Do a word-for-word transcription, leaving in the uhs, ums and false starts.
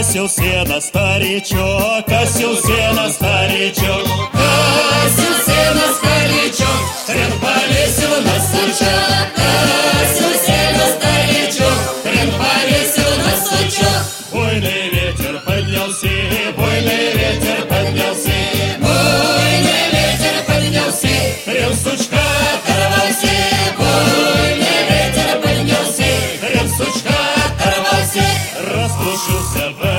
Косил сено старичок, косил сено старичок, Косил сено старичок, хрен повесил на сучок. Косил сено старичок, хрен повесил на сучок. Буйный ветер поднялся, буйный ветер поднялся, Буйный ветер поднялся, хрен сучка оторвался. Буйный ветер поднялся, хрен сучка оторвался. распушился в